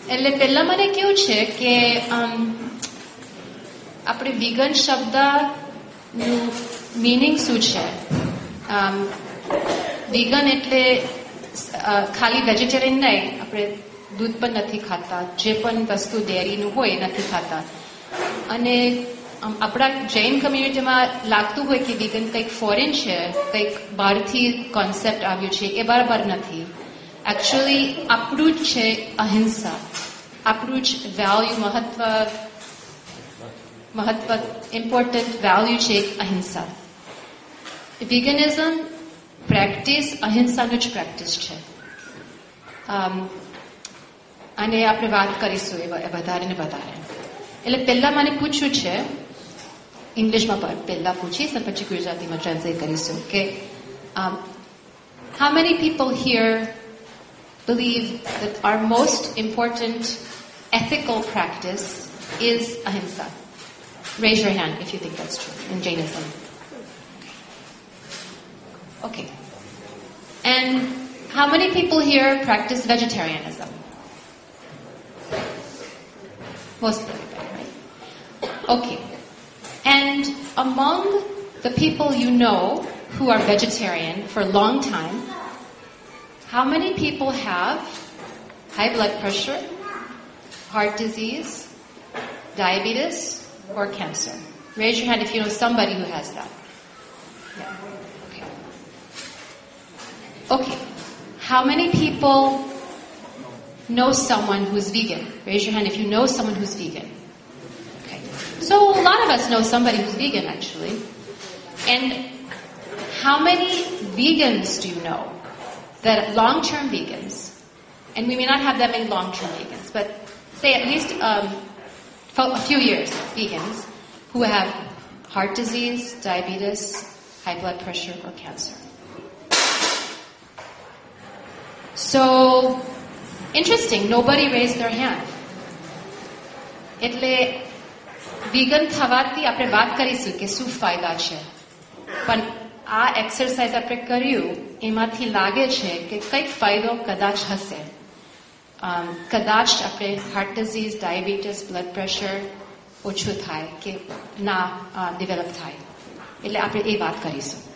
એટલે પહેલા મને કેવું છે કે આપણે વિગન શબ્દનું મીનિંગ શું છે? વિગન એટલે ખાલી વેજીટેરિયન નહીં, આપણે દૂધ પણ નથી ખાતા, જે પણ વસ્તુ ડેરીનું હોય નથી ખાતા. અને આપણા જૈન કમ્યુનિટીમાં લાગતું હોય કે વિગન કંઈક ફોરેન છે, કંઈક બહારથી કોન્સેપ્ટ આવ્યું છે, એ બરાબર નથી. એકચ્યુઅલી આપણું જ છે અહિંસા, આપણું જ વેલ્યુ, મહત્વ ઇમ્પોર્ટન્ટ વેલ્યુ છે અહિંસા. વિગનિઝમ પ્રેક્ટિસ અહિંસાનું જ પ્રેક્ટિસ છે. અને આપણે વાત કરીશું એ વધારે ને વધારે. એટલે પહેલા મને પૂછ્યું છે, ઇંગ્લિશમાં પહેલા પૂછીશ અને પછી ગુજરાતીમાં ટ્રાન્સલેટ કરીશું કે how many people here believe that our most important ethical practice is ahimsa? Raise your hand if you think that's true in Jainism. Okay. And how many people here practice vegetarianism? Most everybody, right? Okay. And among the people you know who are vegetarian for a long time, how many people have high blood pressure, heart disease, diabetes, or cancer? Raise your hand if you know somebody who has that. Yeah. Okay. Okay. How many people know someone who's vegan? Raise your hand if you know someone who's vegan. Okay. So a lot of us know somebody who's vegan, actually. And how many vegans do you know that long-term vegans, and we may not have that many long-term vegans, but say at least for a few years vegans who have heart disease, diabetes, high blood pressure, or cancer? So, interesting, nobody raised their hand. એટલે vegan થવાથી આપણે વાત કરીશું કે શું ફાયદા છે. પણ આ એક્સરસાઇઝ આપણે કર્યું એમાંથી લાગે છે કે કંઈક ફાયદો કદાચ હશે. કદાચ આપણે heart disease, diabetes, blood pressure ઓછું થાય કે ના ડેવલપ થાય. એટલે આપણે એ વાત કરીશું.